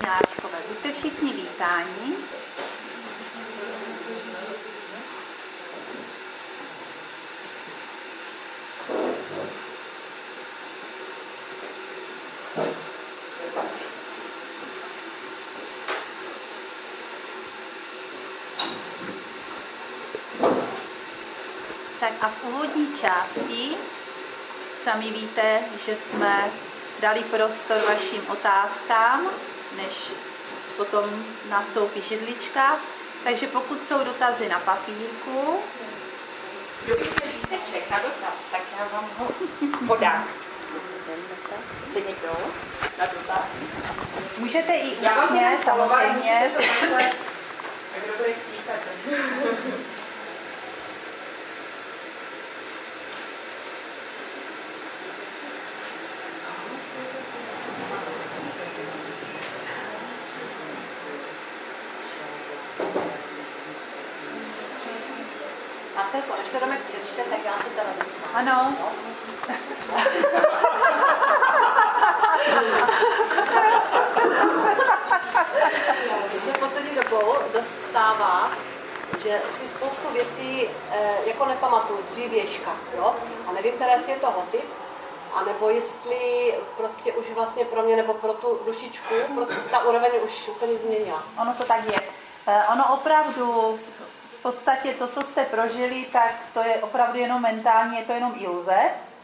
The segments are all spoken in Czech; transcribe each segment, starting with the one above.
Miláčkové, buďte všichni vítáni. Tak a v úvodní části sami víte, že jsme dali prostor vašim otázkám, než potom nastoupí židlička. Takže pokud jsou dotazy na papírku. Kdo byste čeká dotaz, tak já vám ho podám. Chce někdo na dotaz? Můžete i ústně, samozřejmě. A kdo bude chtít, tak Marcelko, než to Domek přečte, tak já si teda zeptám. Ano. Mě poslední dobou dostává, že si spoustu věcí jako nepamatuju z dřívějška, jo? A nevím teda, jestli je to hosip, anebo jestli prostě už vlastně pro mě nebo pro tu dušičku prostě ta úroveň už úplně změnila. Ono to tak je. Ono opravdu, v podstatě to, co jste prožili, tak to je opravdu jenom mentální, je to jenom iluze.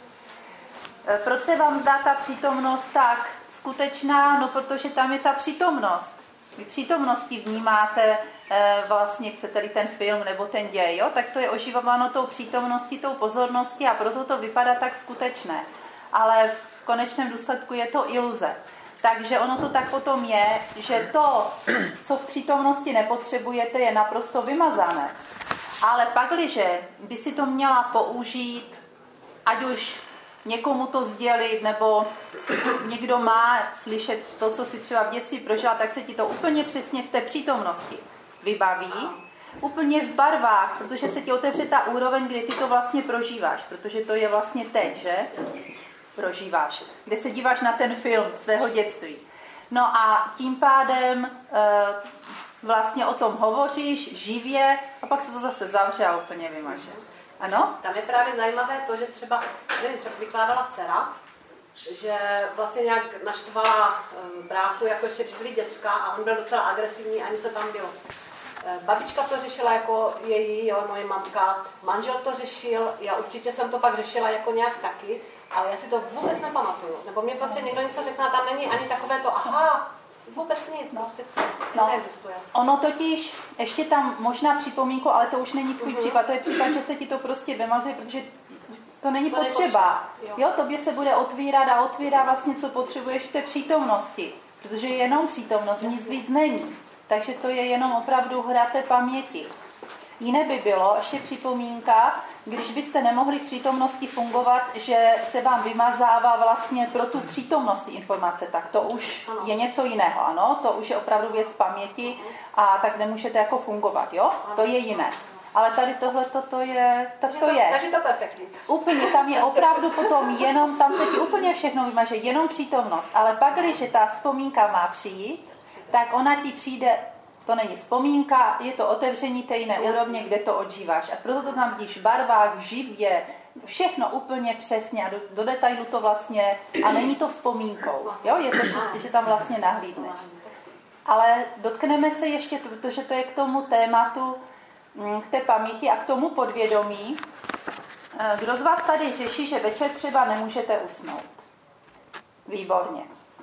Proč se vám zdá ta přítomnost tak skutečná? No, protože tam je ta přítomnost. Vy přítomnosti vnímáte vlastně, chcete-li ten film nebo ten děj, jo? Tak to je oživováno tou přítomností, tou pozorností a proto to vypadá tak skutečné. Ale v konečném důsledku je to iluze. Takže ono to tak potom je, že to, co v přítomnosti nepotřebujete, je naprosto vymazané. Ale pakliže by si to měla použít, ať už někomu to sdělit, nebo někdo má slyšet to, co si třeba v dětství prožila, tak se ti to úplně přesně v té přítomnosti vybaví, úplně v barvách, protože se ti otevře ta úroveň, kde ty to vlastně prožíváš, protože to je vlastně teď, že? Prožíváš, kde se díváš na ten film svého dětství. No a tím pádem vlastně o tom hovoříš živě a pak se to zase zavře a úplně vymaže. Ano? Tam je právě zajímavé to, že třeba, nevím, třeba vykládala dcera, že vlastně nějak naštvala bráchu, jako ještě když byli děcka a on byl docela agresivní a něco tam bylo. Babička to řešila jako moje mamka, manžel to řešil, já určitě jsem to pak řešila jako nějak taky, ale já si to vůbec nepamatuju. Nebo mě prostě někdo něco řekne, tam není ani takové to, aha, vůbec nic, prostě neexistuje. Ono totiž, ještě tam možná připomínku, ale to už není tvůj případ, to je případ, že se ti to prostě vymazuje, protože to není potřeba. Jo, tobě se bude otvírat a otvírá vlastně, co potřebuješ v té přítomnosti, protože je jenom přítomnost, nic víc není. Takže to je jenom opravdu hra té paměti. Jiné by bylo, ještě připomínka, když byste nemohli v přítomnosti fungovat, že se vám vymazává vlastně pro tu přítomnost informace, tak to už je něco jiného, ano? To už je opravdu věc paměti a tak nemůžete jako fungovat, jo? To je jiné. Ale tady tohleto to je, tak to je. Takže to perfektní. Úplně, tam je opravdu potom jenom, tam se ti úplně všechno vymaže, jenom přítomnost. Ale pak, když ta vzpomínka má přijít, tak ona ti přijde, to není vzpomínka, je to otevření té jiné úrovně, kde to odžíváš. A proto to tam vidíš v barvách, živě, všechno úplně přesně a do detailu to vlastně, a není to vzpomínkou, jo? Je to, že tam vlastně nahlídneš. Ale dotkneme se ještě, protože to je k tomu tématu, k té paměti a k tomu podvědomí. Kdo z vás tady řeší, že večer třeba nemůžete usnout? Výborně.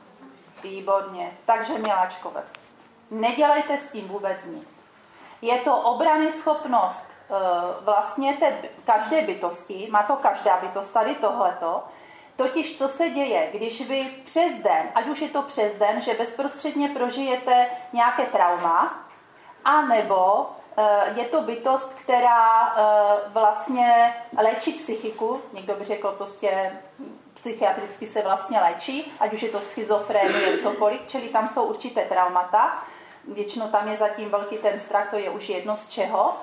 Výborně. Takže miláčkové, nedělejte s tím vůbec nic. Je to obrany schopnost vlastně té každé bytosti, má to každá bytost, tady tohleto, totiž co se děje, když vy přes den, ať už je to přes den, že bezprostředně prožijete nějaké trauma, anebo je to bytost, která vlastně léčí psychiku, někdo by řekl prostě psychiatricky se vlastně léčí, ať už je to schizofrenie, cokoliv, čili tam jsou určité traumata, většinou tam je zatím velký ten strach, to je už jedno z čeho,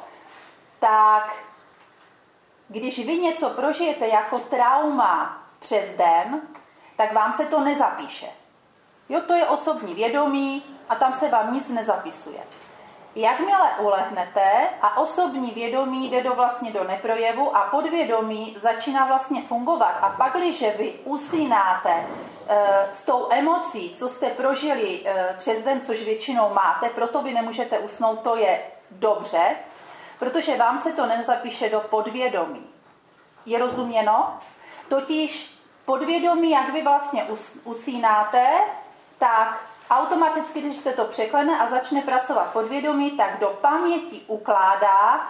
tak když vy něco prožijete jako trauma přes den, tak vám se to nezapíše. Jo, to je osobní vědomí a tam se vám nic nezapisuje. Jakmile ulehnete a osobní vědomí jde vlastně do neprojevu a podvědomí začíná vlastně fungovat a pak, když vy usínáte s tou emocí, co jste prožili přes den, což většinou máte, proto vy nemůžete usnout, to je dobře, protože vám se to nezapíše do podvědomí. Je rozuměno? Totiž podvědomí, jak vy vlastně usínáte, tak automaticky, když se to překlene a začne pracovat podvědomí, tak do paměti ukládá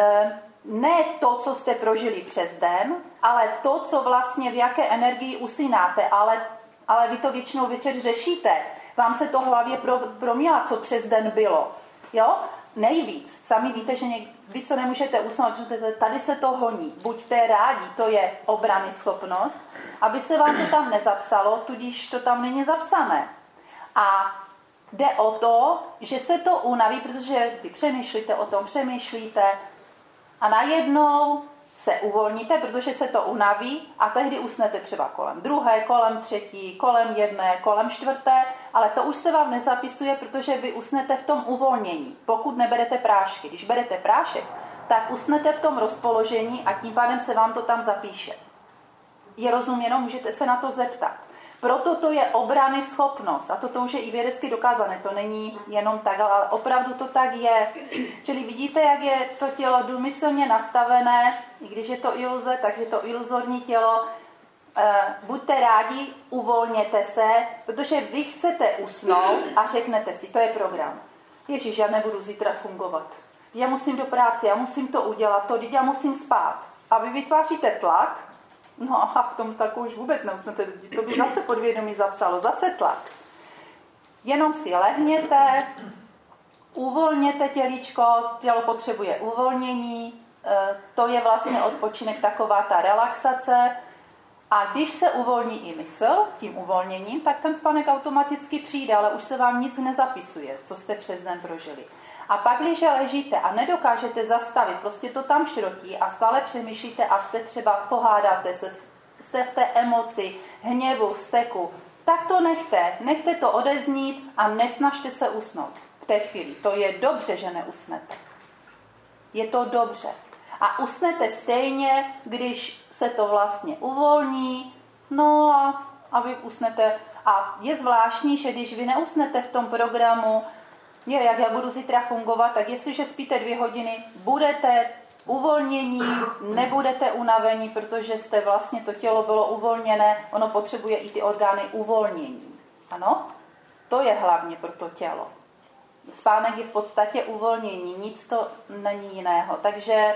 ne to, co jste prožili přes den, ale to, co vlastně v jaké energii usínáte, ale vy to většinou večer řešíte. Vám se to v hlavě promílá, co přes den bylo. Jo? Nejvíc. Sami víte, že vy, co nemůžete usnout, že tady se to honí. Buďte rádi, to je obrany schopnost, aby se vám to tam nezapsalo, tudíž to tam není zapsané. A jde o to, že se to unaví, protože vy přemýšlíte a najednou se uvolníte, protože se to unaví a tehdy usnete třeba kolem 2, kolem 3, kolem 1, kolem 4, ale to už se vám nezapisuje, protože vy usnete v tom uvolnění, pokud neberete prášky. Když berete prášek, tak usnete v tom rozpoložení a tím pádem se vám to tam zapíše. Je rozuměno? Můžete se na to zeptat. Proto to je obrany schopnost a to už je i vědecky dokázané, to není jenom tak, ale opravdu to tak je. Čili vidíte, jak je to tělo důmyslně nastavené, i když je to iluze, takže to iluzorní tělo, buďte rádi, uvolněte se, protože vy chcete usnout a řeknete si, to je program. Ježíš, já nebudu zítra fungovat. Já musím do práce, já musím to udělat, já musím spát. A vy vytváříte tlak. No a v tom tak už vůbec neusnete, to by zase podvědomí zapsalo, zase tlak. Jenom si lehněte, uvolněte tělíčko, tělo potřebuje uvolnění, to je vlastně odpočinek, taková ta relaxace. A když se uvolní i mysl tím uvolněním, tak ten spánek automaticky přijde, ale už se vám nic nezapisuje, co jste přes den prožili. A pak, když ležíte a nedokážete zastavit, prostě to tam šrotí a stále přemýšlíte a jste třeba pohádáte se, jste v té emoci, hněvu, vzteku, tak to nechte to odeznít a nesnažte se usnout v té chvíli. To je dobře, že neusnete. Je to dobře. A usnete stejně, když se to vlastně uvolní, no a vy usnete. A je zvláštní, že když vy neusnete v tom programu, jak já budu zítra fungovat, tak jestliže spíte 2 hodiny, budete uvolnění, nebudete unavení, protože jste vlastně, to tělo bylo uvolněné, ono potřebuje i ty orgány uvolnění. Ano? To je hlavně pro to tělo. Spánek je v podstatě uvolnění, nic to není jiného. Takže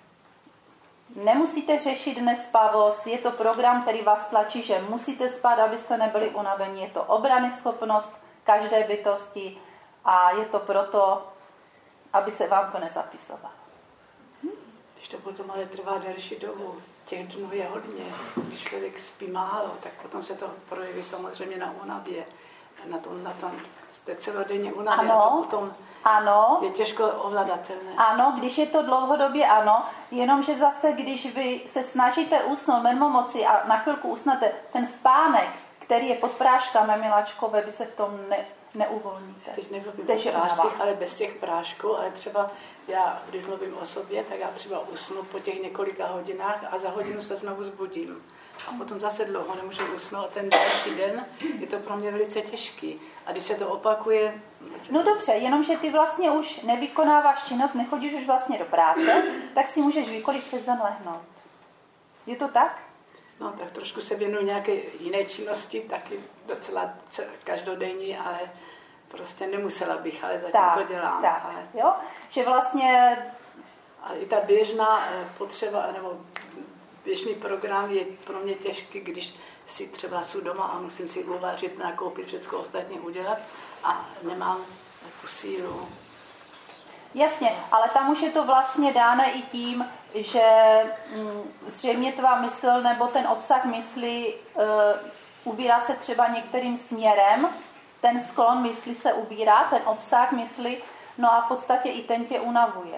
nemusíte řešit nespavost, je to program, který vás tlačí, že musíte spát, abyste nebyli unavení. Je to obrany schopnost každé bytosti a je to proto, aby se vám to nezapisovalo. Když to potom ale trvá delší dobu, těch dnů je hodně, když člověk spí málo, tak potom se to projeví samozřejmě na únavě, na tom jste celodenně unavě, a to potom je těžko ovladatelné. Ano, když je to dlouhodobě, ano, jenomže zase, když vy se snažíte usnout mimo moci a na chvilku usnete, ten spánek, který je pod práškami, miláčkové, vy se v tom neuvolníte. Teď nemluvím o prášcích, ale bez těch prášků, ale třeba já, když mluvím o sobě, tak já třeba usnu po těch několika hodinách a za hodinu se znovu zbudím. A potom zase dlouho nemůžu usnout. Ten další den je to pro mě velice těžký. A když se to opakuje... No dobře, jenomže ty vlastně už nevykonáváš činnost, nechodíš už vlastně do práce, tak si můžeš kdykoliv přes den lehnout. Je to tak? No tak trošku se věnuju nějaké jiné činnosti, taky docela každodenní, ale prostě nemusela bych, ale zatím to dělám. Tak, ale... jo? Že vlastně... Ale i ta běžná potřeba, nebo běžný program je pro mě těžký, když si třeba jsou doma a musím si uvařit, nakoupit, všechno ostatní udělat a nemám tu sílu. Jasně, ale tam už je to vlastně dáno i tím, že zřejmě tvá mysl nebo ten obsah mysli ubírá se třeba některým směrem, ten sklon mysli se ubírá, ten obsah mysli, no a v podstatě i ten tě unavuje.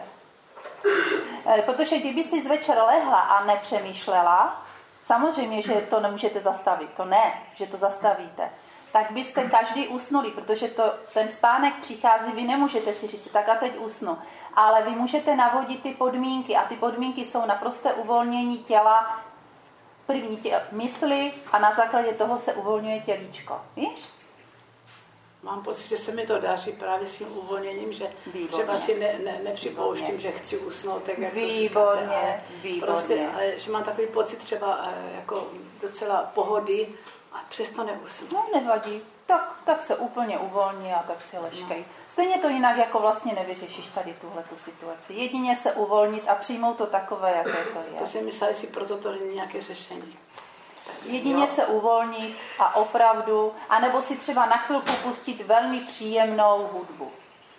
Protože kdyby si zvečer lehla a nepřemýšlela, samozřejmě, že to nemůžete zastavit, to ne, že to zastavíte. tak byste každý usnuli, protože ten spánek přichází, vy nemůžete si říct, tak a teď usnu. Ale vy můžete navodit ty podmínky a ty podmínky jsou naprosté uvolnění těla, první mysli a na základě toho se uvolňuje tělíčko. Víš? Mám pocit, že se mi to daří právě s tím uvolněním, že třeba si nepřipouštím, že chci usnout, tak jak výborně. Prostě, že mám takový pocit třeba jako docela pohody a přesto neusnu. No, nevadí. Tak se úplně uvolní a tak si leškej. Stejně to jinak jako vlastně nevyřešíš tady tuhletu situaci. Jedině se uvolnit a přijmout to takové, jaké to je. To si mysleli, si proto to není nějaké řešení. Jedině se uvolnit a opravdu, anebo si třeba na chvilku pustit velmi příjemnou hudbu,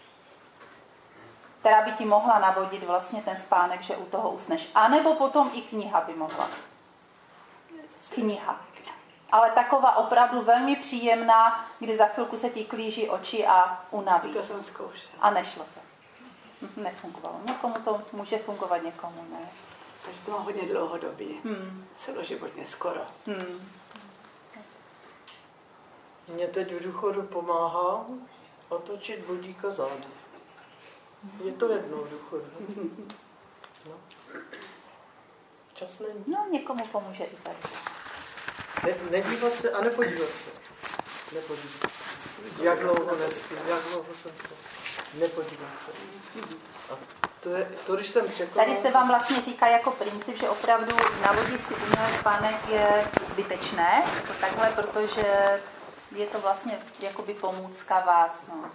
která by ti mohla navodit vlastně ten spánek, že u toho usneš. A nebo potom i kniha by mohla. Kniha. Ale taková opravdu velmi příjemná, kdy za chvilku se ti klíží oči a unaví. To jsem zkoušela. A nešlo to. Nefungovalo. Někomu to může fungovat, někomu ne. Takže to má hodně dlouhodobí. Celoživotně skoro. Mně teď v důchodu pomáhá otočit budíka zády. Je to jedno v důchodu. No. Čas není. No, někomu pomůže i tady. Nedívat se a nepodívat se. Nepodívat. Jak dlouho nespím, jak dlouho jsem spal. Nepodívat se. A to, když jsem překonal... Tady se vám vlastně říká jako princip, že opravdu navodit si umělý spánek je zbytečné. To takhle, protože je to vlastně jakoby pomůcka vás. No.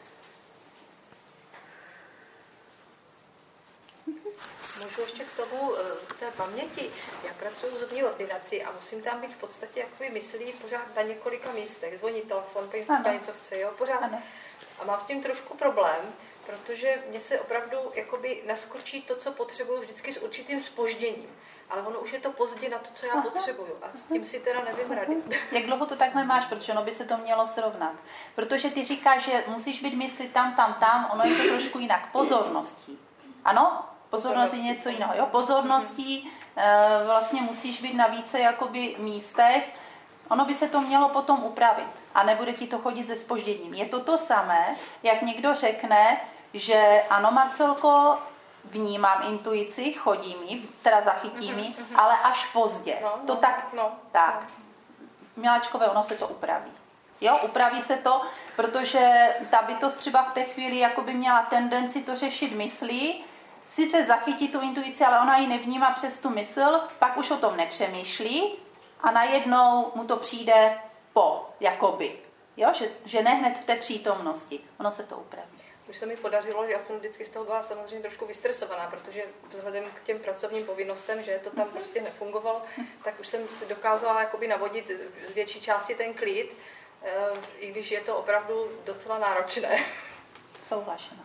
Můžu ještě k tomu, k té paměti. Já pracuji v zubní ordinaci a musím tam být v podstatě jakoby myslí pořád na několika místech. Zvoní telefon, říká něco chce, jo, pořád. Ano. A mám s tím trošku problém, protože mě se opravdu jakoby naskočí to, co potřebuju vždycky s určitým zpožděním. Ale ono už je to pozdě na to, co já potřebuju. A s tím si teda nevím rady. Jak dlouho to takhle máš, protože ono by se to mělo srovnat. Protože ty říkáš, že musíš být mysli tam, ono je to trošku jinak. Pozorností. Ano? Pozornost je něco jiného. Jo? Pozorností vlastně musíš být na více jakoby místech. Ono by se to mělo potom upravit. A nebude ti to chodit se zpožděním. Je to samé, jak někdo řekne, že ano, Marcelko, vnímám intuici, chodí mi, teda zachytí mi, ale až pozdě. Tak. Miláčkové, ono se to upraví. Jo, upraví se to, protože ta bytost třeba v té chvíli jakoby měla tendenci to řešit myslí, sice zachytí tu intuici, ale ona ji nevnímá přes tu mysl, pak už o tom nepřemýšlí a najednou mu to přijde jakoby. Jo, že ne hned v té přítomnosti. Ono se to upraví. Už se mi podařilo, že já jsem vždycky z toho byla samozřejmě trošku vystresovaná, protože vzhledem k těm pracovním povinnostem, že to tam prostě nefungovalo, tak už jsem si dokázala jakoby navodit z větší části ten klid, i když je to opravdu docela náročné. Souhlašena.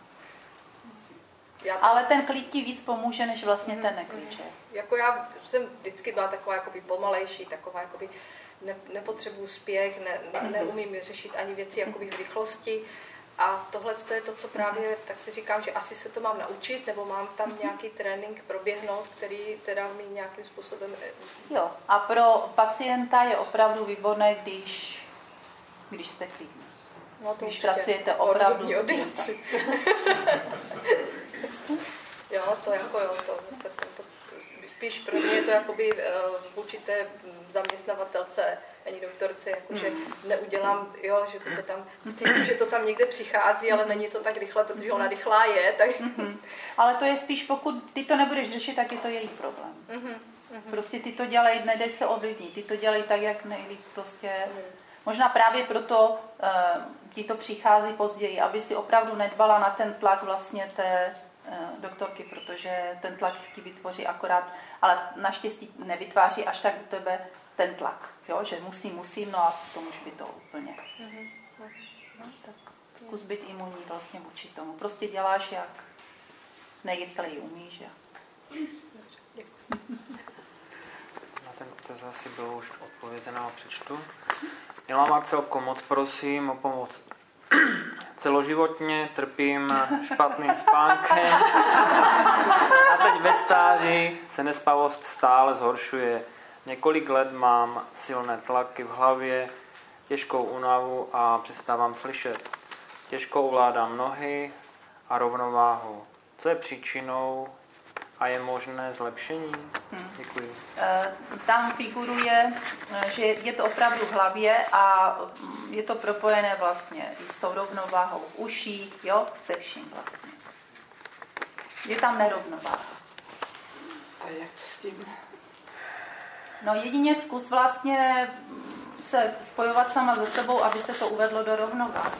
Ale ten klid ti víc pomůže, než vlastně ten neklid. Jako já jsem vždycky byla taková jakoby pomalejší, taková jakoby nepotřebuji spěch, neumím řešit ani věci jakoby v rychlosti. A tohle je to, co právě, tak si říkám, že asi se to mám naučit, nebo mám tam nějaký trénink proběhnout, který teda mi nějakým způsobem... Jo, a pro pacienta je opravdu výborné, když jste klidní. No to když pracujete opravdu s tím. Jo, to jako jo, to spíš pro mě je to jakoby vůči té zaměstnavatelce, ani doktorce, jakože neudělám, jo, že to tam, cítím, že to tam někde přichází, ale není to tak rychle, protože ona rychlá je, tak... Ale to je spíš, pokud ty to nebudeš řešit, tak je to jejich problém. Prostě ty to dělají, nedej se ovlivnit, ty to dělají tak, jak nejlíp prostě... Možná právě proto ti to přichází později, aby si opravdu nedbala na ten tlak vlastně té doktorky, protože ten tlak ti vytvoří akorát, ale naštěstí nevytváří až tak do tebe ten tlak, jo? Že musím, no a to může být to úplně. No, tak zkus být imunní vlastně vůči tomu. Prostě děláš, jak nejrychleji umíš. Na ten dotaz asi bylo už odpovězeno, přečtu. Milá Marcelko, moc prosím o pomoc. Celoživotně trpím špatným spánkem a teď ve stáří se nespavost stále zhoršuje. Několik let mám silné tlaky v hlavě, těžkou únavu a přestávám slyšet. Těžko ovládám nohy a rovnováhu. Co je příčinou a je možné zlepšení? Děkuji. Tam figuruje, že je to opravdu v hlavě a je to propojené vlastně i s tou rovnováhou v uších, jo, se vším vlastně. Je tam nerovnováha. A jak to s tím? No jedině zkus vlastně se spojovat sama se sebou, aby se to uvedlo do rovnováhy.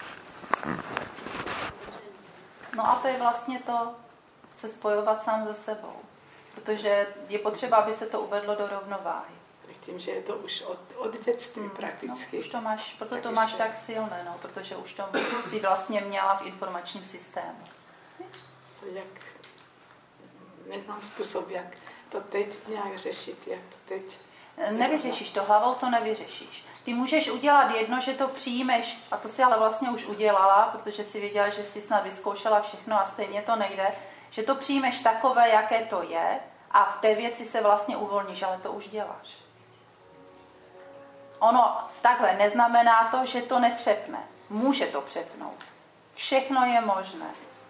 No a to je vlastně to, se spojovat sám se sebou. Protože je potřeba, aby se to uvedlo do rovnováhy. Tak tím, že je to už od dětství prakticky. No, už to máš, proto tak to máš tak silné, no, protože už to si vlastně měla v informačním systému. Jak neznám způsob, jak to teď nějak řešit, jak to teď... Nevyřešíš to, hlavou to nevyřešíš. Ty můžeš udělat jedno, že to přijmeš, a to si ale vlastně už udělala, protože si věděla, že jsi snad vyzkoušela všechno a stejně to nejde, že to přijmeš takové, jaké to je a v té věci se vlastně uvolníš, ale to už děláš. Ono takhle neznamená to, že to nepřepne. Může to přepnout. Všechno je možné.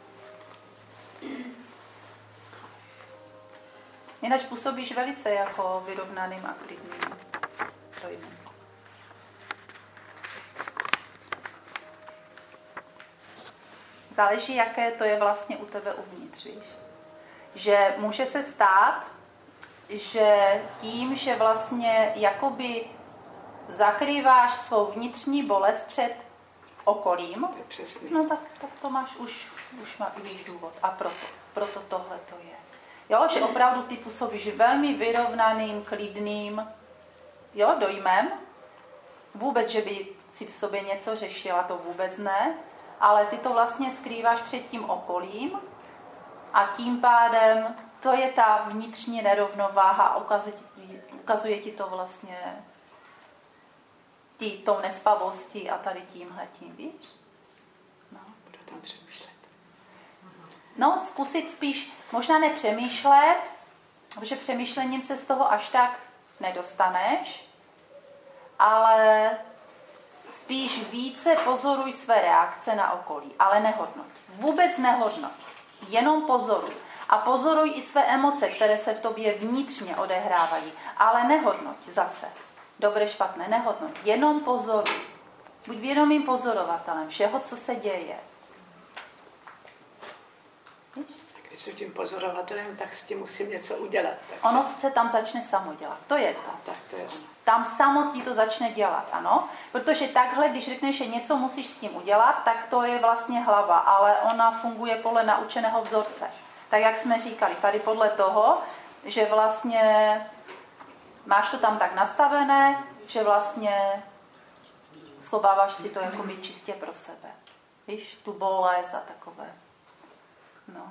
Jinak působíš velice jako vyrovnaným a klidným dojmem. Záleží, jaké to je vlastně u tebe uvnitř, víš? Že může se stát, že tím, že vlastně jakoby zakrýváš svou vnitřní bolest před okolím, no tak to máš už má i důvod. A proto tohle to je. Jo, že opravdu ty působíš velmi vyrovnaným, klidným, jo, dojmem. Vůbec, že by si v sobě něco řešila, to vůbec ne. Ale ty to vlastně skrýváš před tím okolím a tím pádem to je ta vnitřní nerovnováha a ukazuje ti to vlastně tou nespavostí a tady tímhletím, víš? No. Budu tam přemýšlet. No, zkusit spíš, možná nepřemýšlet, protože přemýšlením se z toho až tak nedostaneš, ale spíš více pozoruj své reakce na okolí, ale nehodnoť. Vůbec nehodnoť. Jenom pozoruj. A pozoruj i své emoce, které se v tobě vnitřně odehrávají, ale nehodnoť zase. Dobré, špatné, nehodnoť. Jenom pozoruj. Buď vědomým pozorovatelem všeho, co se děje. Víš? Když jsem tím pozorovatelem, tak s tím musím něco udělat. Takže... Ono se tam začne samo dělat. To je to. Tak to je ono. Tam samotný to začne dělat, ano. Protože takhle, když řekneš, že něco musíš s tím udělat, tak to je vlastně hlava, ale ona funguje podle naučeného vzorce. Tak jak jsme říkali, tady podle toho, že vlastně máš to tam tak nastavené, že vlastně schováváš si to jako by čistě pro sebe. Víš, tu bolest a takové. No.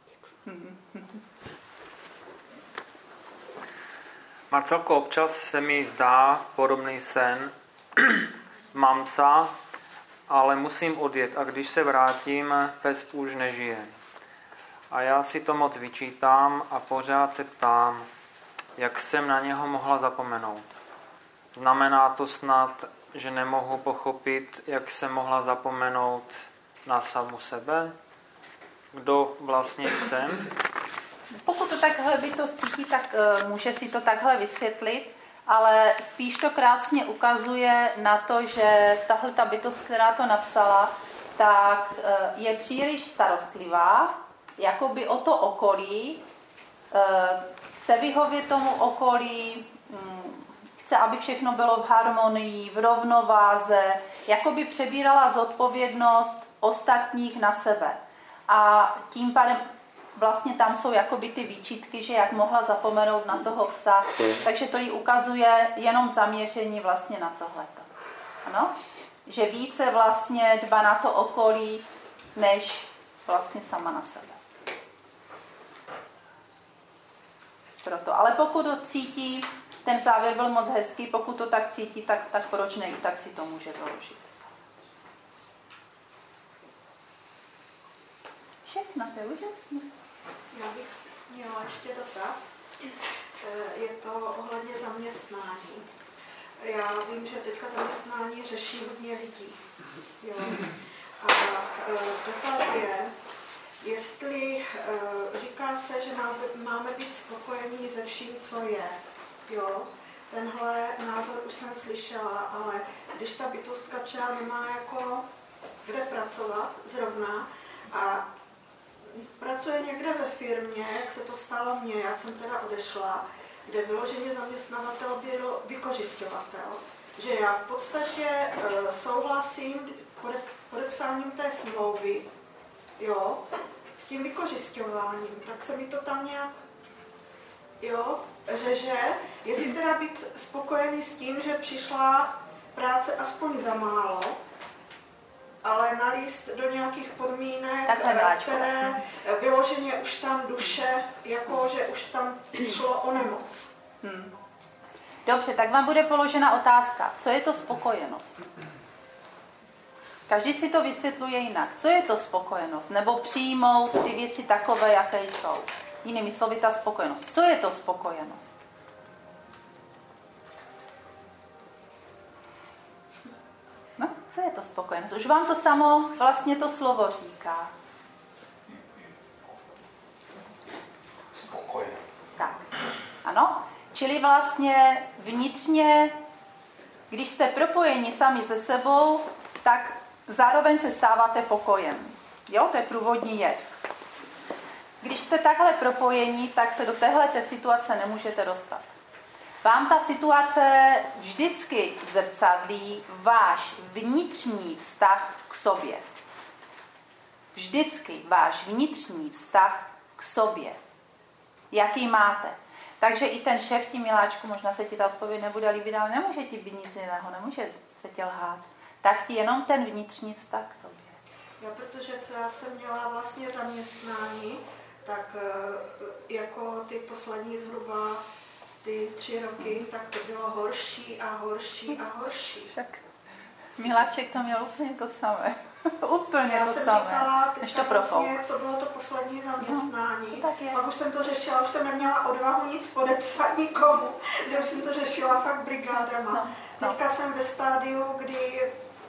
Marcelko, občas se mi zdá podobný sen. Mám psa, ale musím odjet a když se vrátím, pes už nežije. A já si to moc vyčítám a pořád se ptám, jak jsem na něho mohla zapomenout. Znamená to snad, že nemohu pochopit, jak jsem mohla zapomenout na samu sebe? Kdo vlastně jsem? Pokud to takhle by to cítí, tak může si to takhle vysvětlit, ale spíš to krásně ukazuje na to, že tahle ta bytost, která to napsala, tak je příliš starostlivá, jakoby o to okolí, chce vyhovět tomu okolí, chce, aby všechno bylo v harmonii, v rovnováze, jakoby přebírala zodpovědnost ostatních na sebe. A tím pádem vlastně tam jsou jakoby ty výčitky, že jak mohla zapomenout na toho psa, takže to jí ukazuje jenom zaměření vlastně na tohleto. Ano? Že více vlastně dbá na to okolí, než vlastně sama na sebe. Proto. Ale pokud to cítí, ten závěr byl moc hezký, pokud to tak cítí, tak proč ne, tak si to může doložit. Všechno, to je úžasné. Já bych měla ještě dotaz. Je to ohledně zaměstnání. já vím, že teďka zaměstnání řeší hodně lidí. Jo. A dotaz je, jestli říká se, že máme být spokojení se vším, co je. Jo. Tenhle názor už jsem slyšela, ale když ta bytostka třeba nemá jako kde pracovat zrovna a pracuje někde ve firmě, jak se to stalo mně, já jsem teda odešla, kde vyloženě zaměstnavatel byl vykořisťovatel, že já v podstatě souhlasím podepsáním té smlouvy, jo, s tím vykořisťováním, tak se mi to tam nějak, jo, řeže, jestli teda být spokojený s tím, že přišla práce aspoň za málo, ale nalíst do nějakých podmínek, které vyloženě už tam duše, jako že už tam šlo o nemoc. Dobře, tak vám bude položena otázka. Co je to spokojenost? Každý si to vysvětluje jinak. Co je to spokojenost? Nebo přijmout ty věci takové, jaké jsou. Jinými slovy, ta spokojenost. Co je to spokojenost? No, co je to spokojenost? Už vám to samo vlastně to slovo říká. Spokojen. Tak, ano. Čili vlastně vnitřně, když jste propojeni sami se sebou, tak zároveň se stáváte pokojem. Jo, to je průvodní jev. Když jste takhle propojeni, tak se do téhleté situace nemůžete dostat. Vám ta situace vždycky zrcadlí váš vnitřní vztah k sobě. Vždycky váš vnitřní vztah k sobě. Jaký máte? Takže i ten šéf, ti miláčku, možná se ti ta odpověď nebude líbit, ale nemůže ti být nic jiného, nemůže se tě lhát. Tak ti jenom ten vnitřní vztah k tobě. Jo, protože co já jsem měla vlastně zaměstnání, tak jako ty poslední zhruba ty 3 roky, tak to bylo horší a horší a horší. Tak Miláček to měl úplně to samé. Úplně já to jsem samé. Říkala, teďka vlastně, co bylo to poslední zaměstnání. Pak už jsem to řešila, už jsem neměla odvahu nic podepsat nikomu, že už jsem to řešila fakt brigádama. Teďka jsem ve stádiu, kdy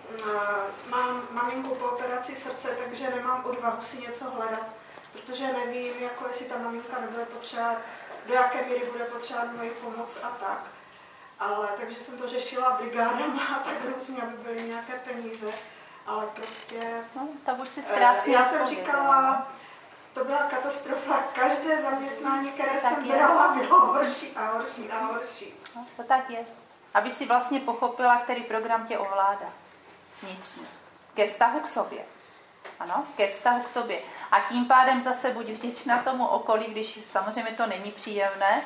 mám maminku po operaci srdce, takže nemám odvahu si něco hledat, protože nevím, jako jestli ta maminka nebude potřebovat, do jaké míry bude potřebovat moji pomoc a tak. Ale takže jsem to řešila brigádama a tak různě, aby byly nějaké peníze. Ale prostě... No, tak už si krásně já jsem říkala, to byla katastrofa. Každé zaměstnání, které jsem brala, bylo horší a horší a horší. No, to tak je. Aby si vlastně pochopila, který program tě ovládá. Vnitřně. Ke vztahu k sobě. Ano, ke vztahu k sobě. A tím pádem zase buď vděčná tomu okolí, když samozřejmě to není příjemné,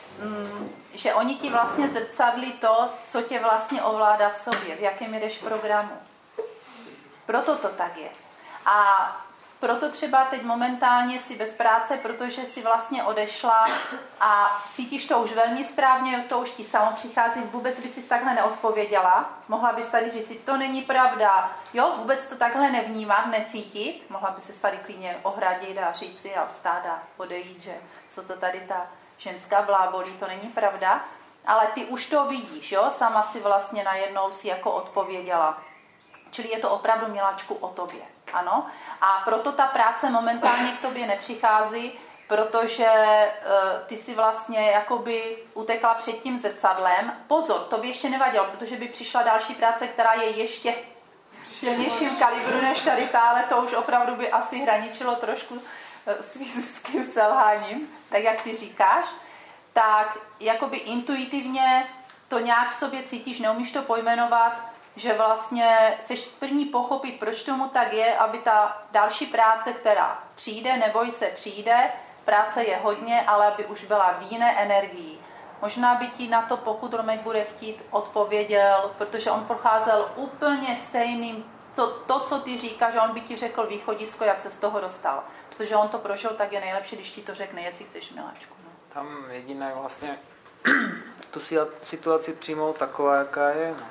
že oni ti vlastně zrcadlí to, co tě vlastně ovládá v sobě, v jakém jdeš programu. Proto to tak je. A proto třeba teď momentálně si bez práce, protože si vlastně odešla a cítíš to už velmi správně, to už ti samo přichází, vůbec by si takhle neodpověděla. Mohla bys tady říct, to není pravda, jo, vůbec to takhle nevnímat, necítit. Mohla by se tady klidně ohradit a říct si a vstát a odejít, že co to tady ta ženská blábolí, to není pravda. Ale ty už to vidíš, jo, sama si vlastně najednou si jako odpověděla. Čili je to opravdu, miláčku, o tobě. Ano? A proto ta práce momentálně k tobě nepřichází, protože ty si vlastně jakoby utekla před tím zrcadlem. Pozor, to by ještě nevadilo, protože by přišla další práce, která je ještě silnějším kalibru než tady ta, ale to už opravdu by asi hraničilo trošku s fyzickým selháním, tak jak ty říkáš. Tak jakoby intuitivně to nějak v sobě cítíš, neumíš to pojmenovat, že vlastně chceš první pochopit, proč tomu tak je, aby ta další práce, která přijde, neboj se, přijde, práce je hodně, ale aby už byla v jiné energii. Možná by ti na to, pokud Romek bude chtít, odpověděl, protože on procházel úplně stejným, to, co ty říkáš, že on by ti řekl východisko, jak se z toho dostal. Protože on to prožil, tak je nejlepší, když ti to řekne, jestli chceš, miláčku. No. Tam jediné vlastně tu situaci přijmout taková, jaká je, no,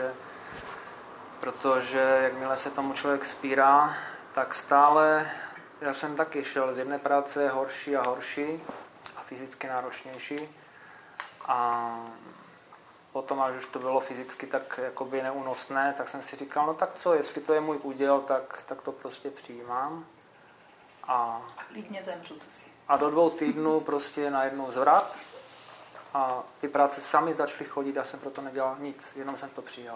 protože jakmile se tomu člověk spírá, tak stále, já jsem taky šel z jedné práce horší a horší a fyzicky náročnější a potom, až už to bylo fyzicky tak jakoby neúnosné, tak jsem si říkal, no tak co, jestli to je můj úděl, tak to prostě přijímám. A klidně zemřu to si. A do 2 týdnů prostě najednou zvrat a ty práce sami začaly chodit, já jsem proto nedělal nic, jenom jsem to přijal.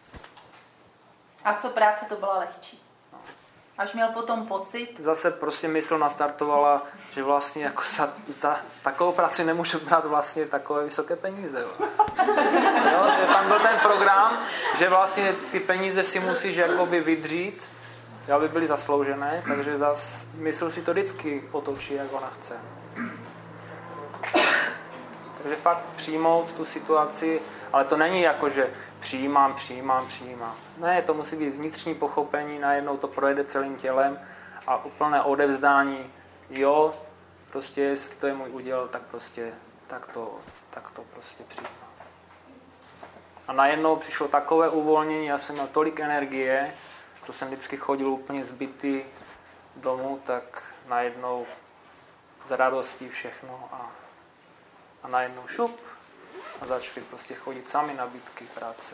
A co práce, to byla lehčí? No. Až měl potom pocit? Zase prostě mysl nastartovala, že vlastně jako za takovou práci nemůžu brát vlastně takové vysoké peníze. Jo, že tam byl ten program, že vlastně ty peníze si musíš jakoby vydřít, aby byly zasloužené, takže zase mysl si to vždycky otočí, jak ona chce. Takže fakt přijmout tu situaci, ale to není jako, že přijímám. Ne, to musí být vnitřní pochopení, najednou to projede celým tělem a úplné odevzdání, jo, prostě jestli to je můj úděl, tak prostě tak to prostě přijímám. A najednou přišlo takové uvolnění, já jsem měl tolik energie, to jsem vždycky chodil úplně zbytý domů, tak najednou z radostí všechno a najednou šup a začali prostě chodit sami nabídky práce.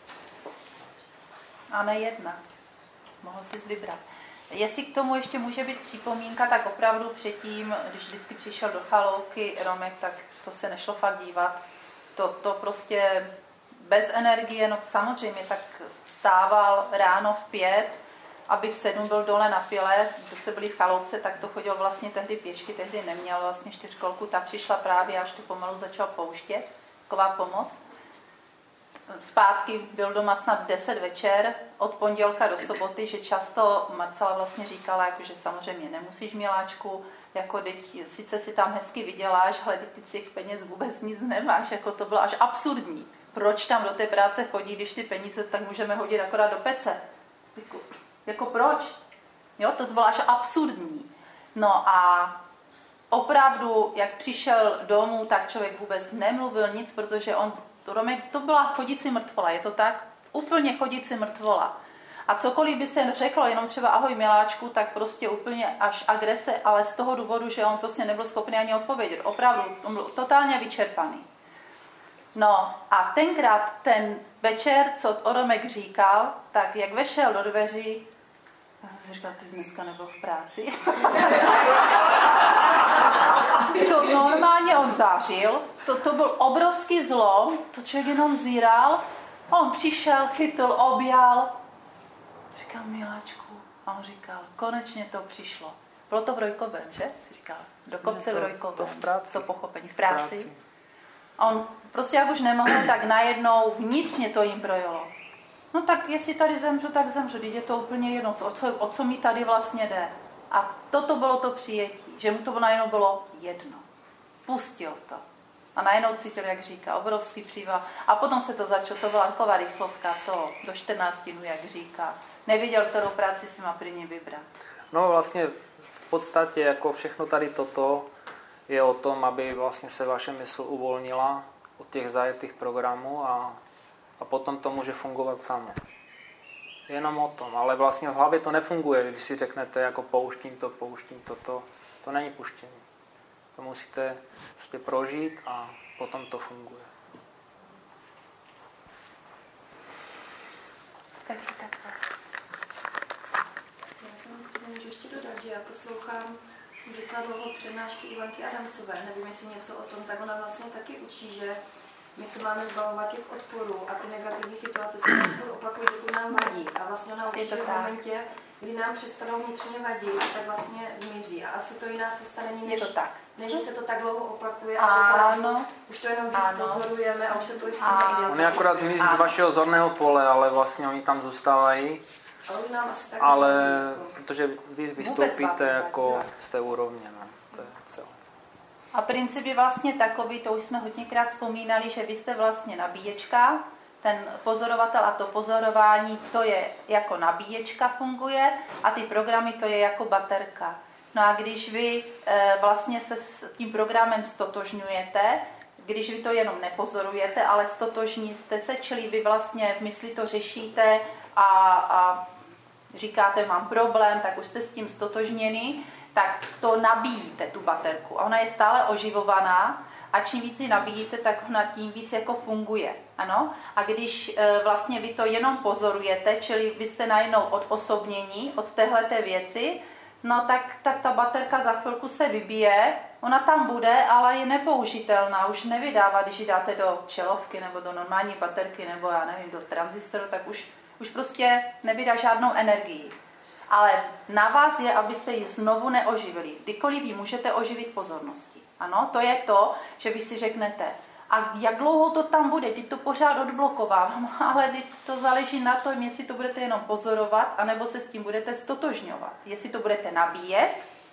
A ne jedna. Mohl jsi vybrat. Jestli k tomu ještě může být připomínka, tak opravdu předtím, když vždycky přišel do chaloupky Romek, tak to se nešlo fakt dívat. To prostě bez energie, no samozřejmě, tak vstával ráno v 5, aby v 7 byl dole na pile. Když jste byli v chaloupce, tak to chodil vlastně tehdy pěšky, tehdy neměl vlastně 4kolku, ta přišla právě, až to pomalu začal pouštět, taková pomoc. Zpátky byl doma snad 10 večer, od pondělka do soboty, že často Marcela vlastně říkala, jako, že samozřejmě nemusíš, miláčku, jako teď, sice si tam hezky vyděláš, ale ty těch peněz vůbec nic nemáš, jako to bylo až absurdní. Proč tam do té práce chodí, když ty peníze tak můžeme hodit akorát do pece? Jako proč? Jo, to bylo až absurdní. No a opravdu, jak přišel domů, tak člověk vůbec nemluvil nic, protože Romek, to byla chodící mrtvola, je to tak? Úplně chodící mrtvola. A cokoliv by se řeklo, jenom třeba ahoj miláčku, tak prostě úplně až agrese, ale z toho důvodu, že on prostě nebyl schopný ani odpovědět. Opravdu, on byl totálně vyčerpaný. No a tenkrát, ten večer, co Romek říkal, tak jak vešel do dveří, já jsem říkal, ty jsi dneska nebyl v práci. To normálně on zářil, to byl obrovský zlom, to člověk jenom zíral, on přišel, chytl, objal, říkal, miláčku, a on říkal, konečně to přišlo. Bylo to v Rojkovém, že? Si říkal, do kopce v Rojkovém, to pochopení, v práci. A on prostě jak už nemohl, tak najednou vnitřně to jim projelo. No tak jestli tady zemřu, tak zemřu, teď je to úplně jedno, o co mi tady vlastně jde. A toto bylo to přijetí, že mu to najednou bylo jedno. Pustil to. A najednou cítil, jak říká, obrovský příval. A potom se to začalo, to byla taková rychlovka, to do 14 dnů, jak říká. Nevěděl, kterou práci si má první vybrat. No vlastně v podstatě jako všechno tady toto je o tom, aby vlastně se vaše mysl uvolnila od těch zajetých programů a potom to může fungovat samo. Jenom o tom, ale vlastně v hlavě to nefunguje, když si řeknete jako pouštím to, to není puštění. To musíte prostě prožít a potom to funguje. Takže takhle. Já jsem k tomu můžu ještě dodat, že já poslouchám docela dlouho přednášky Ivanky Adamcové, nevím, jestli něco o tom, tak ona vlastně taky učí, že my se máme zbavovat těch odporů a ty negativní situace se nám furt opakují, dokud nám vadí. A vlastně ona učí, že v momentě, kdy nám přestanou vnitřně vadit, tak vlastně zmizí. A asi to jiná cesta není, než se to tak dlouho opakuje a že už to jenom víc pozorujeme a už se to s tím nejde. Oni akorát zmizí z vašeho zorného pole, ale vlastně oni tam zůstávají. Ale protože vy vystoupíte jako z té úrovně. No. To je celé. A princip je vlastně takový, to už jsme hodněkrát vzpomínali, že vy jste vlastně nabíječka, ten pozorovatel a to pozorování, to je jako nabíječka funguje a ty programy to je jako baterka. No a když vy vlastně se s tím programem stotožňujete, když vy to jenom nepozorujete, ale stotožníte se, čili vy vlastně v mysli to řešíte a říkáte, mám problém, tak už jste s tím stotožněni, tak to nabíjíte, tu baterku. A ona je stále oživovaná a a čím víc ji nabíjíte, tak ona tím víc jako funguje. Ano? A když vlastně vy to jenom pozorujete, čili vy jste najednou odosobnění od téhleté věci, no tak ta baterka za chvilku se vybije, ona tam bude, ale je nepoužitelná, už nevydává, když ji dáte do čelovky nebo do normální baterky nebo já nevím, do tranzistoru, tak už prostě nevydá žádnou energii. Ale na vás je, abyste ji znovu neoživili. Kdykoliv ji můžete oživit pozorností. Ano, to je to, že vy si řeknete, a jak dlouho to tam bude, teď to pořád odblokovávám, ale teď to záleží na tom, jestli to budete jenom pozorovat, anebo se s tím budete stotožňovat. Jestli to budete nabíjet,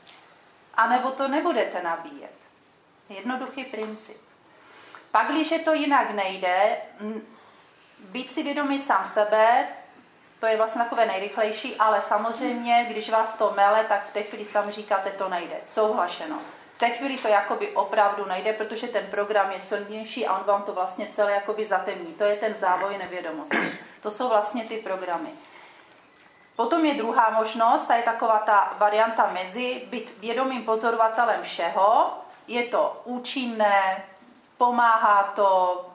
anebo to nebudete nabíjet. Jednoduchý princip. Pak, když to jinak nejde, být si vědomý sám sebe, to je vlastně takové nejrychlejší, ale samozřejmě, když vás to mele, tak v té chvíli sami říkáte, to nejde. Souhlašeno. V té chvíli to jakoby opravdu nejde, protože ten program je silnější a on vám to vlastně celé jakoby zatemní. To je ten závoj nevědomosti. To jsou vlastně ty programy. Potom je druhá možnost, ta je taková ta varianta mezi, být vědomým pozorovatelem všeho. Je to účinné, pomáhá to,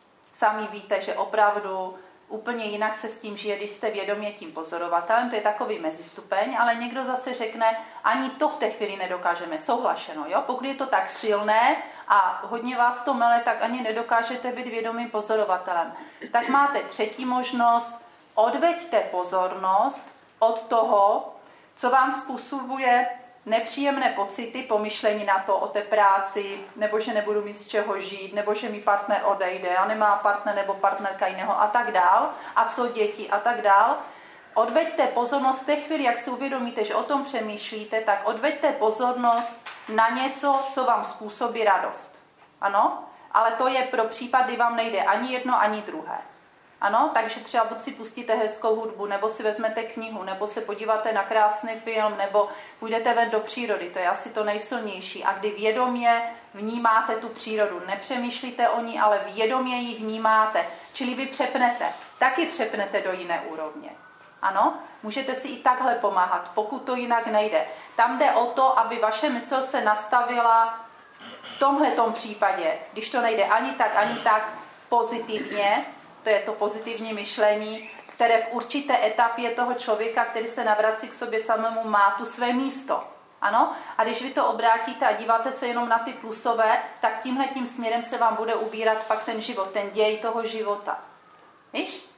sami víte, že opravdu úplně jinak se s tím žije, když jste vědomě tím pozorovatelem, to je takový mezistupeň, ale někdo zase řekne, ani to v té chvíli nedokážeme, souhlašeno, jo? Pokud je to tak silné a hodně vás to mele, tak ani nedokážete být vědomým pozorovatelem. Tak máte třetí možnost, odveďte pozornost od toho, co vám způsobuje nepříjemné pocity, pomyšlení na to o té práci, nebo že nebudu mít z čeho žít, nebo že mi partner odejde a nemá partner nebo partnerka jiného a tak dál, a co děti a tak dál. Odveďte pozornost v té chvíli, jak si uvědomíte, že o tom přemýšlíte, tak odveďte pozornost na něco, co vám způsobí radost. Ano? Ale to je pro případ, kdy vám nejde ani jedno, ani druhé. Ano, takže třeba buď si pustíte hezkou hudbu, nebo si vezmete knihu, nebo se podíváte na krásný film, nebo půjdete ven do přírody, to je asi to nejsilnější. A kdy vědomě vnímáte tu přírodu, nepřemýšlíte o ní, ale vědomě ji vnímáte, čili vy přepnete, taky přepnete do jiné úrovně. Ano, můžete si i takhle pomáhat, pokud to jinak nejde. Tam jde o to, aby vaše mysl se nastavila v tomhletom případě, když to nejde ani tak pozitivně, to je to pozitivní myšlení, které v určité etapě toho člověka, který se navrací k sobě samému, má tu své místo. Ano? A když vy to obrátíte a díváte se jenom na ty plusové, tak tímhletím směrem se vám bude ubírat pak ten život, ten děj toho života. Víš?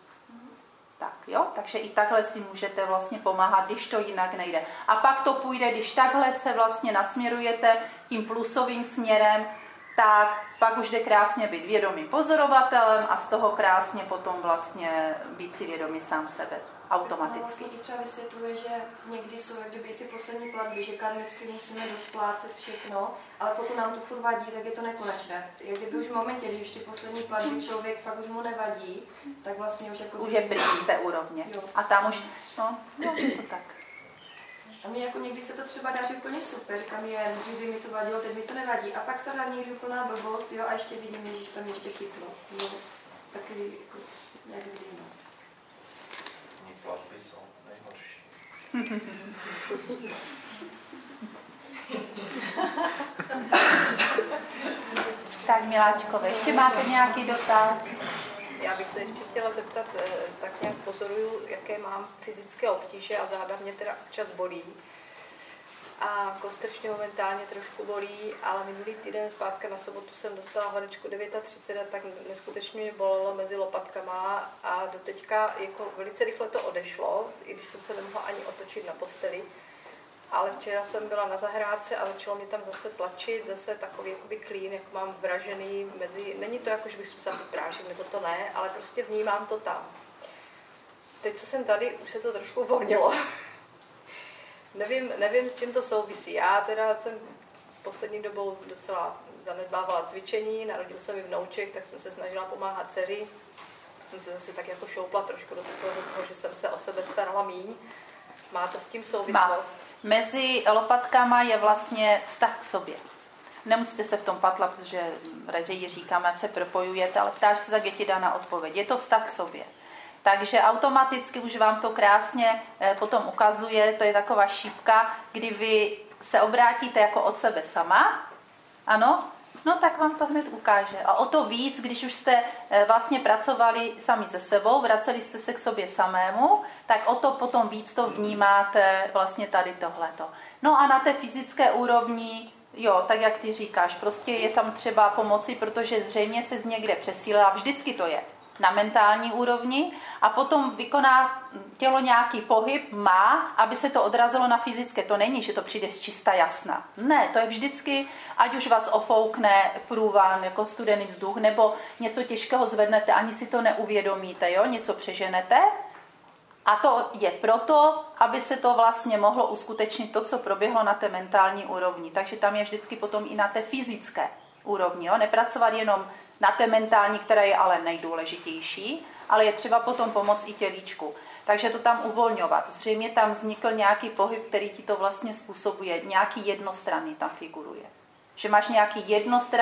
Tak jo, takže i takhle si můžete vlastně pomáhat, když to jinak nejde. A pak to půjde, když takhle se vlastně nasměrujete tím plusovým směrem, tak pak už jde krásně být vědomým pozorovatelem a z toho krásně potom vlastně být si vědomý sám sebe automaticky. No, třeba vysvětluje, že někdy jsou jak kdyby ty poslední platby, že karmicky musíme dosplácet všechno, ale pokud nám to furt vadí, tak je to nekonečné. Jak kdyby už v momentě, když už ty poslední platby člověk fakt už mu nevadí, tak vlastně už jako... Už je pryč z té úrovně. Jo. A tam už, no to tak. A mě jako někdy se to třeba daří úplně super, říkám, dřív by mi to vadilo, teď mi to nevadí. A pak se dá někdy úplná blbost, jo, a ještě vidím, že tam ještě chytlo. Jo, takový, jako, jak kdy, no. Platby jsou nejhorší. Tak, Miláčkové, ještě máte nějaký dotaz? Já bych se ještě chtěla zeptat, tak nějak pozoruju, jaké mám fyzické obtíže a záda mě teda občas bolí. A kostrčně momentálně trošku bolí, ale minulý týden zpátka na sobotu jsem dostala horečku 39 a tak neskutečně mě bolelo mezi lopatkama a doteďka jako velice rychle to odešlo, i když jsem se nemohla ani otočit na posteli. Ale včera jsem byla na zahrádce a začalo mě tam zase tlačit, zase takový jakoby klín, jak mám vražený mezi... Není to jako, že bych zkusila prášek, nebo to ne, ale prostě vnímám to tam. Teď, co jsem tady, už se to trošku uvolnilo. nevím, s čím to souvisí. Já teda jsem poslední dobou docela zanedbávala cvičení, narodil se mi vnouček, tak jsem se snažila pomáhat dceři. Jsem se zase tak jako šoupla trošku do toho, že jsem se o sebe starala míň. Má to s tím souvislost? Mezi lopatkama je vlastně vztah k sobě. Nemusíte se v tom patlat, protože raději říkáme, ať se propojujete, ale ptáš se, tak je ti dána odpověď. Je to vztah k sobě. Takže automaticky už vám to krásně potom ukazuje, to je taková šípka, kdy vy se obrátíte jako od sebe sama, ano, No tak vám to hned ukáže. A o to víc, když už jste vlastně pracovali sami se sebou, vraceli jste se k sobě samému, tak o to potom víc to vnímáte vlastně tady tohleto. No a na té fyzické úrovni, jo, tak jak ty říkáš, prostě je tam třeba pomoci, protože zřejmě se z někde přesílila, vždycky to je na mentální úrovni a potom vykoná tělo nějaký pohyb, má, aby se to odrazilo na fyzické. To není, že to přijde z čista jasna. Ne, to je vždycky, ať už vás ofoukne průvan, jako studený vzduch, nebo něco těžkého zvednete, ani si to neuvědomíte, jo? Něco přeženete. A to je proto, aby se to vlastně mohlo uskutečnit to, co proběhlo na té mentální úrovni. Takže tam je vždycky potom i na té fyzické úrovni. Jo? Nepracovat jenom na té mentální, která je ale nejdůležitější, ale je třeba potom pomoct i tělíčku. Takže to tam uvolňovat. Zřejmě tam vznikl nějaký pohyb, který ti to vlastně způsobuje. Nějaký jednostranný tam figuruje. Že máš nějaký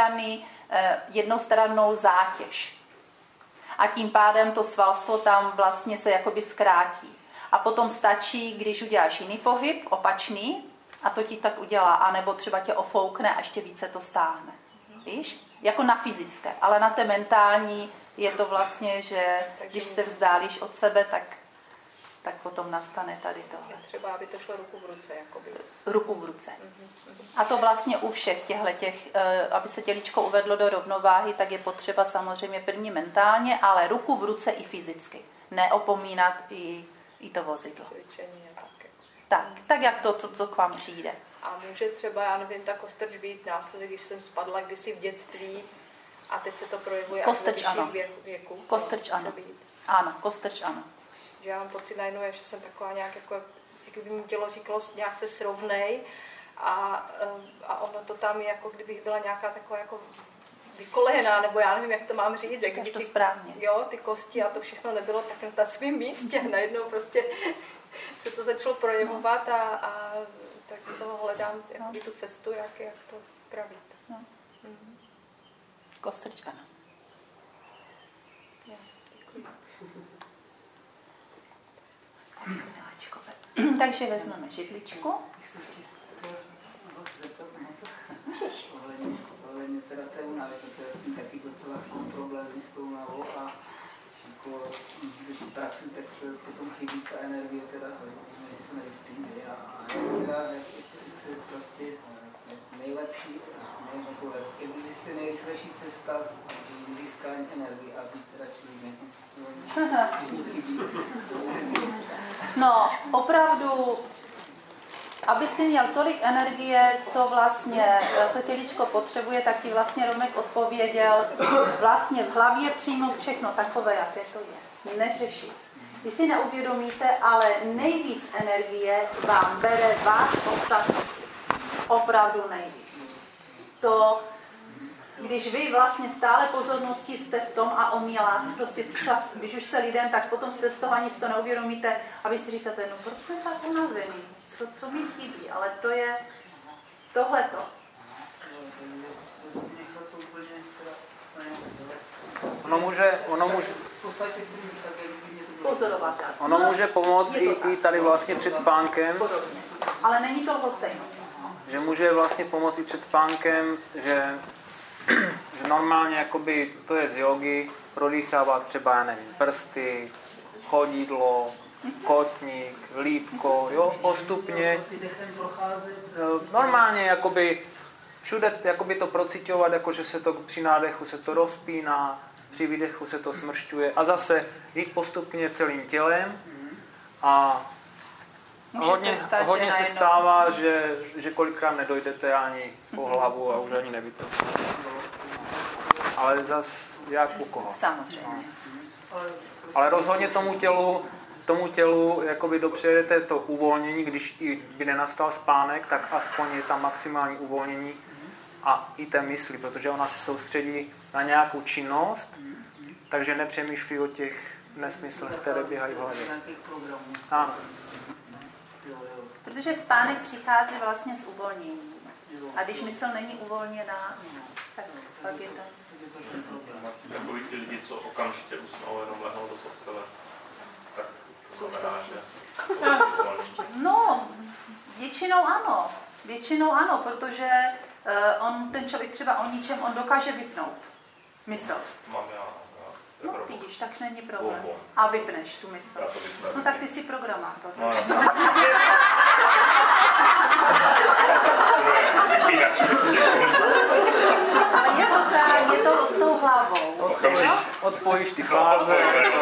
jednostrannou zátěž. A tím pádem to svalstvo tam vlastně se jakoby zkrátí. A potom stačí, když uděláš jiný pohyb, opačný, a to ti tak udělá. A nebo třeba tě ofoukne a ještě více to stáhne. Víš? Jako na fyzické, ale na té mentální je to vlastně, že když se vzdálíš od sebe, tak potom nastane tady to. Třeba, aby to šlo ruku v ruce. Jakoby. Ruku v ruce. A to vlastně u všech těchhletěch, aby se tělíčko uvedlo do rovnováhy, tak je potřeba samozřejmě první mentálně, ale ruku v ruce i fyzicky. Neopomínat i to vozidlo. Tak jak to, co k vám přijde. A může třeba, já nevím, ta kostrč být následně, když jsem spadla kdysi v dětství a teď se to projevuje až ve vyšším věku. Kostrč ano. Ano, kostrč ano. Že já mám pocit najednou, že jsem taková nějak, jako kdyby mi tělo říkalo, nějak se srovnej a ono to tam je, jako kdybych byla nějaká taková jako vykolejená, nebo já nevím, jak to mám říct. Jak to správně. Jo, ty kosti a to všechno nebylo tak na svém místě. Najednou prostě se to začalo projevovat a tak z toho hledám tu cestu, jak to spravit. No. Kostrčka. Takže vezmeme židličku. Můžeš. Ohledně teda té únavy, protože já jsem taky docela problémy s tou únavou a jako, když pracuji, tak potom chybí ta energie, teda, když se nevyspím. A teda, se prostě nejlepší, existuje nejrychlejší cesta získání energie a být teda člověk chybí. No, opravdu, aby si měl tolik energie, co vlastně to těličko potřebuje, tak ti vlastně Romek odpověděl, vlastně v hlavě přijmout všechno takové, jaké to je. Neřešit. Vy si neuvědomíte, ale nejvíc energie vám bere váš ostatnosti. Opravdu nejvíc. To, když vy vlastně stále pozornosti jste v tom a omíláte, prostě třeba, když už jste lidem, tak potom jste z toho ani to neuvědomíte a vy si říkáte, no proč jsem tak unavený, co mi chybí, ale to je tohleto. Ono může pozorovat. Ono může pomoct i tady vlastně před spánkem. Ale není to lhostejno. Že může vlastně pomoct i před spánkem, že normálně jakoby to je z jogy, prodýchávat třeba, já nevím, prsty, chodidlo, kotník, lípko, jo, postupně. Normálně jakoby všude jakoby to procitovat, jako že se to při nádechu se to rozpíná, při výdechu se to smršťuje a zase jít postupně celým tělem a hodně se stává, že kolikrát nedojdete ani po hlavu a už ani nevíte. Ale zase jak u koho. Samozřejmě. Ale rozhodně tomu tělu jakoby dopřejete to uvolnění, když i by nenastal spánek, tak aspoň je tam maximální uvolnění a i té mysli, protože ona se soustředí na nějakou činnost, takže nepřemýšlí o těch nesmyslech, které běhají v hlavě. Ano. Protože spánek přichází vlastně s uvolněním. A když mysl není uvolněná, tak pak je to... Takový ti lidi, co okamžitě usnou, jenom lehnou do postele, tak to znamená, že... No, většinou ano, protože ten člověk třeba o ničem, on dokáže vypnout mysl. Mám já. No vidíš, tak není problém. A vypneš tu mysl. No tak ty jsi programátor. No, ale je to tak, je to s tou hlavou. Odpojíš ty fáze.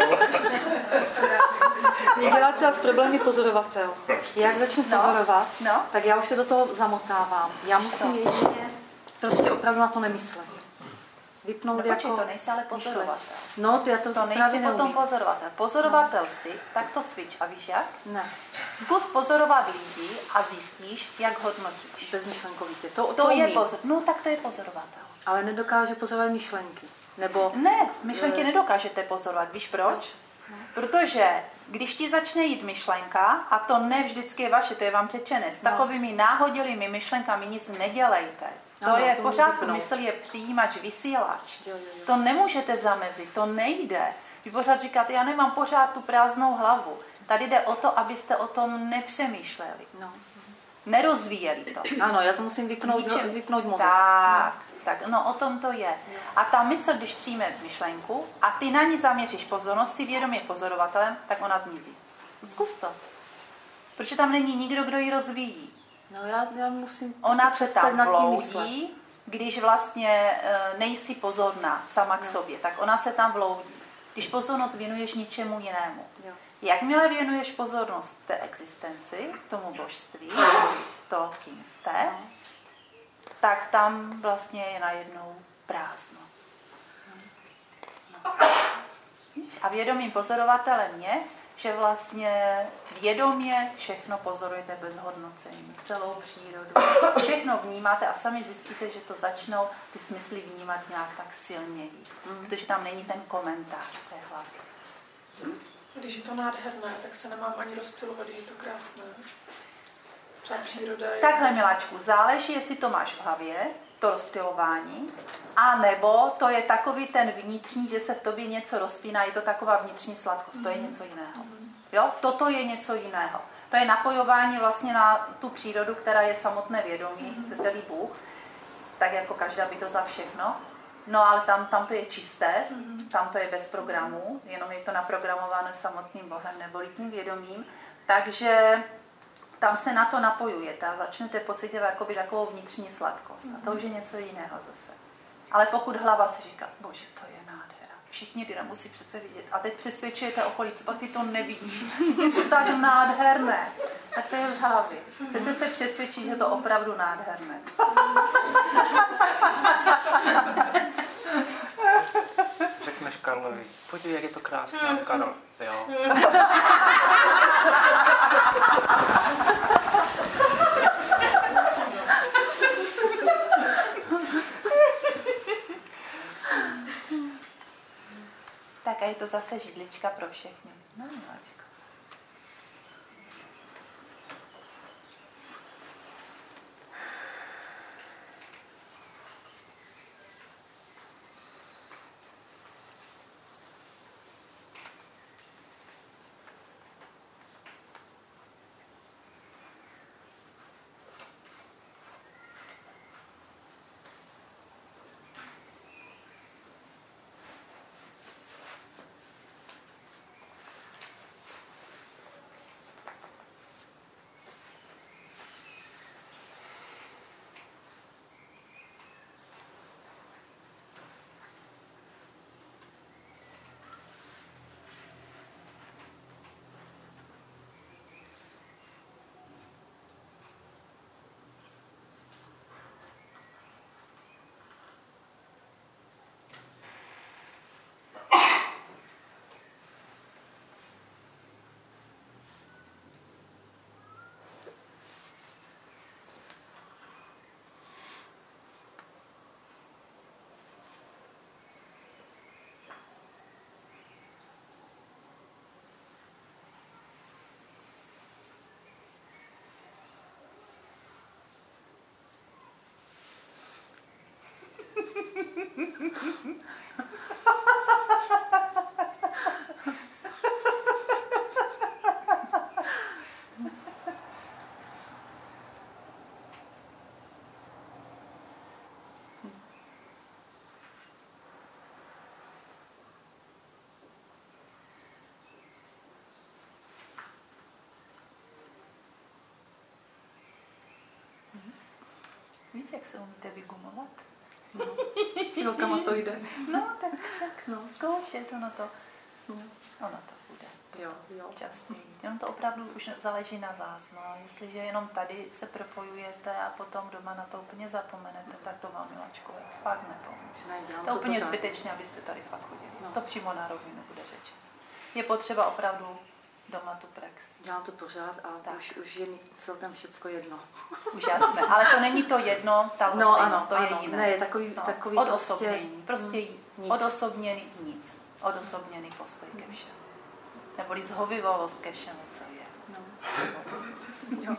Mě dělá třeba problémy pozorovatel. Jak začnu pozorovat, tak já už se do toho zamotávám. Já musím jedině prostě opravdu na to nemyslet. Vypnout jako... to nejsi ale pozorovatel. No, já to nejsi potom pozorovatel. Pozorovatel si, tak to cvič. A víš jak? Ne. Zkus pozorovat lidi a zjistíš, jak hodnotíš. Bezmyšlenkovitě. To je no tak to je pozorovatel. Ale nedokáže pozorovat myšlenky. Nebo... Ne, myšlenky nedokážete pozorovat. Víš proč? Protože když ti začne jít myšlenka, a to ne vždycky je vaše, to je vám řečené, s takovými náhodilými myšlenkami nic nedělejte. To je pořád, mysl je přijímač, vysílač. To nemůžete zamezit, to nejde. Vy pořád říkáte, já nemám pořád tu prázdnou hlavu. Tady jde o to, abyste o tom nepřemýšleli. Nerozvíjeli to. Ano, já to musím vypnout mozek. Tak, no o tom to je. A ta mysl, když přijme myšlenku a ty na ní zaměříš pozornost, si vědomě pozorovatelem, tak ona zmizí. Zkus to. Protože tam není nikdo, kdo ji rozvíjí. No já musím... Ona se tam vloudí, když vlastně nejsi pozorná sama k sobě, tak ona se tam vloudí. Když pozornost věnuješ ničemu jinému. Jakmile věnuješ pozornost té existenci, tomu božství, to, kým jste, tak tam vlastně je najednou prázdno. A vědomým pozorovatelem je, že vlastně vědomě všechno pozorujete bez hodnocení, celou přírodu. Všechno vnímáte a sami zjistíte, že to začnou ty smysly vnímat nějak tak silněji, protože tam není ten komentář té hlavy. Když je to nádherné, tak se nemám ani rozptylovat, když je to krásné. Třeba příroda je... Takhle, miláčku, záleží, jestli to máš v hlavě, to rozptylování, a nebo to je takový ten vnitřní, že se v tobě něco rozpíná, je to taková vnitřní sladkost, to je něco jiného. Jo? Toto je něco jiného. To je napojování vlastně na tu přírodu, která je samotné vědomí, chcete-li Bůh, tak jako každá by to za všechno. No ale tam to je čisté, tam to je bez programů, jenom je to naprogramované samotným Bohem neboli tím vědomím, takže tam se na to napojujete a začnete pocitovat jakoby takovou vnitřní sladkost. A to už je něco jiného zase. Ale pokud hlava si říká, bože, to je nádhera, všichni ty nemusí přece vidět. A teď přesvědčujete okolí, co pak ty to nevidíš. Je to tak nádherné. Tak to je z hlavy. Chcete se přesvědčit, že to opravdu nádherné. Řekneš Karlovi, podívej, jak je to krásné. Karol, jo. Tak a je to zase židlička pro všechny. No, miláčko. Víš, jak se umíte vygumovat? No. Chvilkama to jde. No, tak však. No, zkoušet, ono to bude. Jo. Častěji. Jenom to opravdu už záleží na vás. No. Jestliže jenom tady se propojujete a potom doma na to úplně zapomenete, tak to vám, miláčkové, fakt nepomůže. To je úplně zbytečně, abyste tady fakt chodili. No. To přímo na rovinu bude řečeno. Je potřeba opravdu doma tu praxi. Dělám to pořád a už je mi celkem všecko jedno. Úžasné, ale to není to jedno, ta lhostejnost, to je jiné. Ne, je takový odosobnění. Prostě odosobněný nic. Odosobněný postoj ke všem. Neboli zhovivavost ke všemu, co je. No. Jo.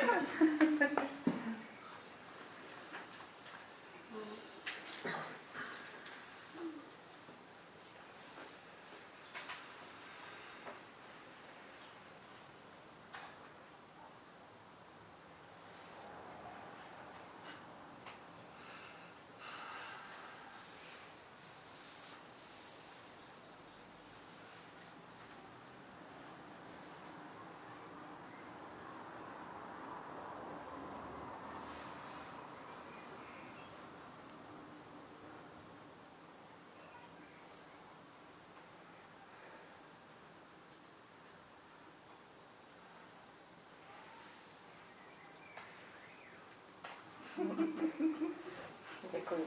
Děkuji.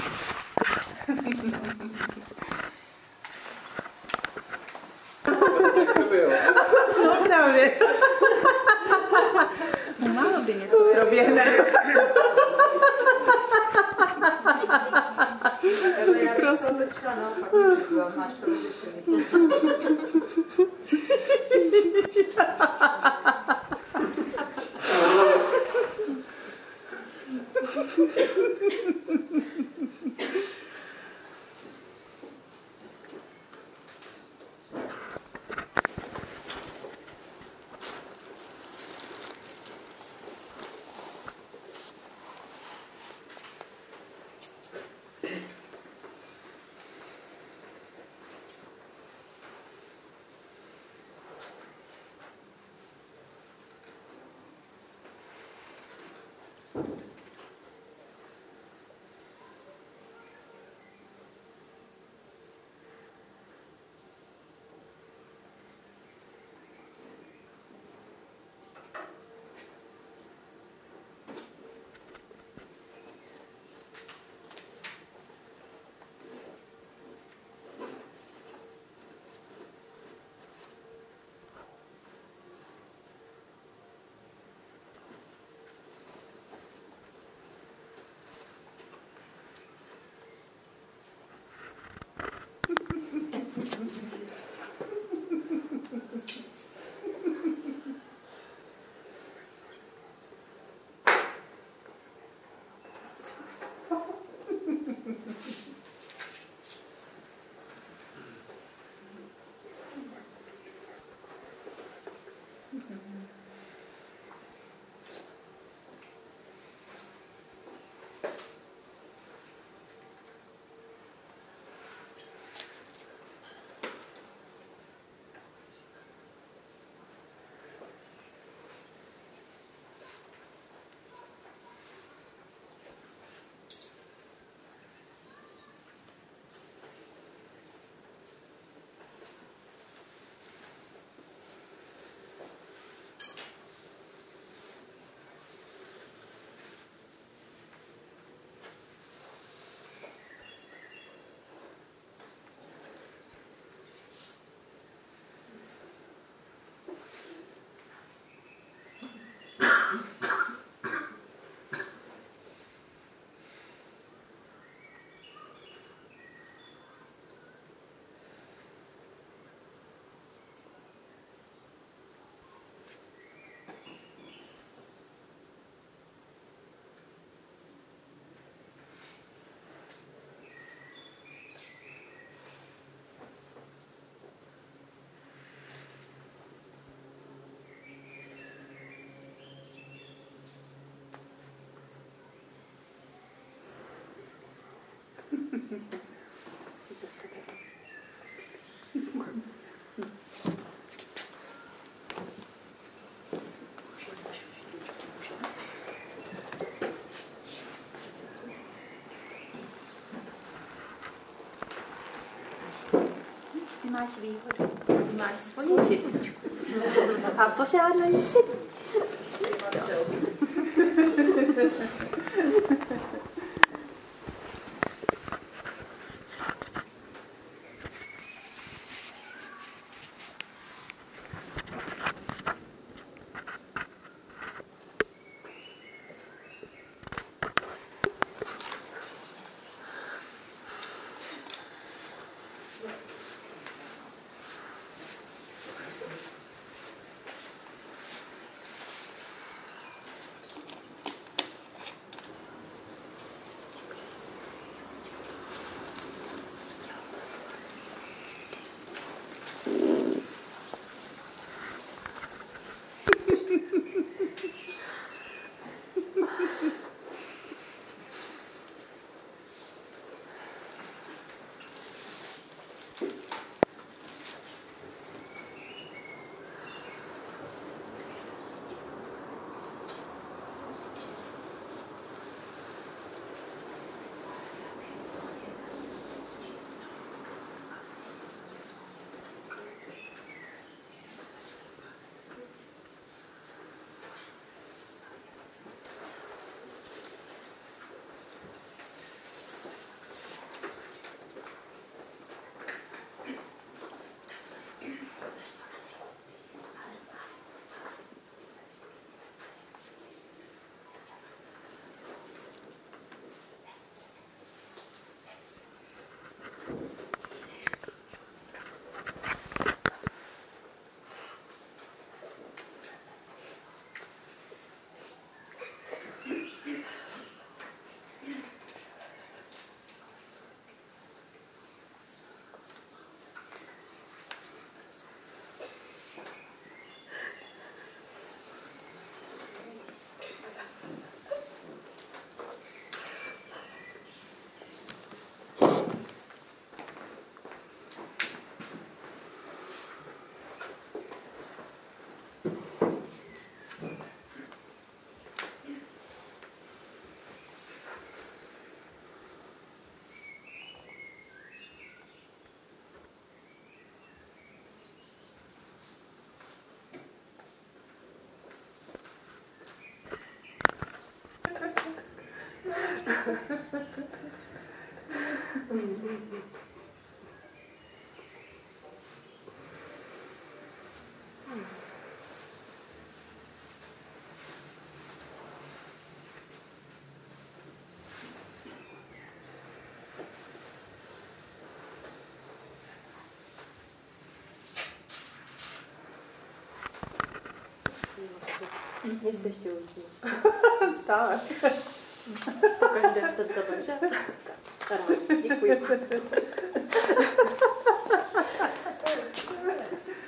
No právě. Málo by něco proběhne. Prostě to začala naopak, máš to vyřešený. máš výhodu. Máš svoji židličku. A pořád na ní sedíš. Mě se ještě učí. Stále. Pokaždé to zabaže. Děkuji.